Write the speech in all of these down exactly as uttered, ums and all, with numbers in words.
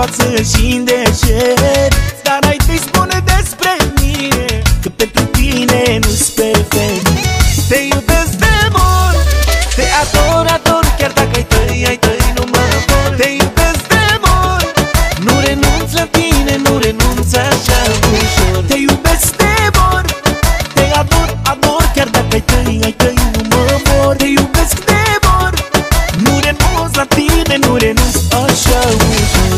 față și în deșert. Dar ai te spune despre mine că pentru tine nu-s perfect. Te iubesc de mult, te ador, ador, chiar dacă ai tăi, ai tăi nu mă vor. Te iubesc de mult, nu renunț la tine, nu renunț așa ușor. Te iubesc de mult, te ador, ador, chiar dacă ai tăi, ai tăi nu mă vor. Te iubesc de mult, nu renunț la tine, nu renunț așa ușor.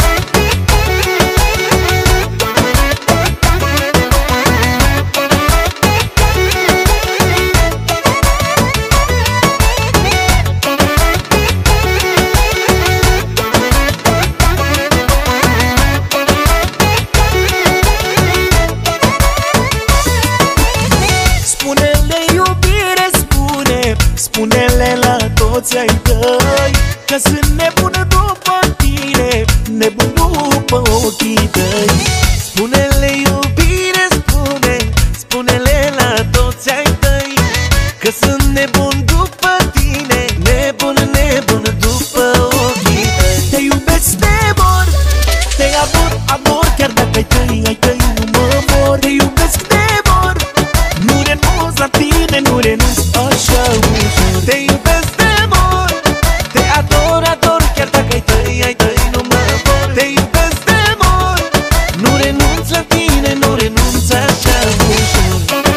Spune-le la toți ai tăi că sunt nebun după tine, nebun după ochii tăi. Spune-le iubire, spune, spune-le la toți ai tăi că sunt nebun după tine, nebun, nebun după ochii tăi. Te iubesc de mor, te ador, ador, chiar dacă ai tăi, ai tăi nu mă mor. Te iubesc de mor, nu renunț la tine, nu renunț așa ușor. Te iubesc de mult, te ador, ador, chiar dacă ai tăi, ai tăi nu mă vor. Te iubesc de mult, nu renunț la tine, nu renunț așa ușor.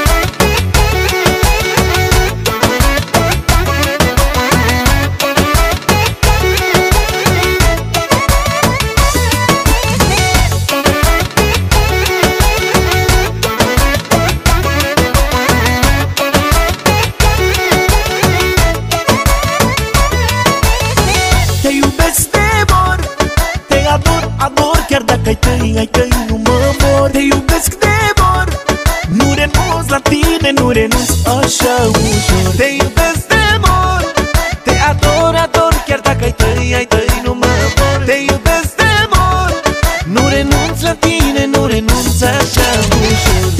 Te iubesc de mor, te ador, ador, chiar dacă ai tăi, ai tăi nu mă vor. Te iubesc de mor, nu renunț la tine, nu renunț așa ușor. Te iubesc de mor, te ador, ador, chiar dacă ai tăi, ai tăi nu mă vor. Te iubesc de mor, nu renunț la tine, nu renunț așa ușor.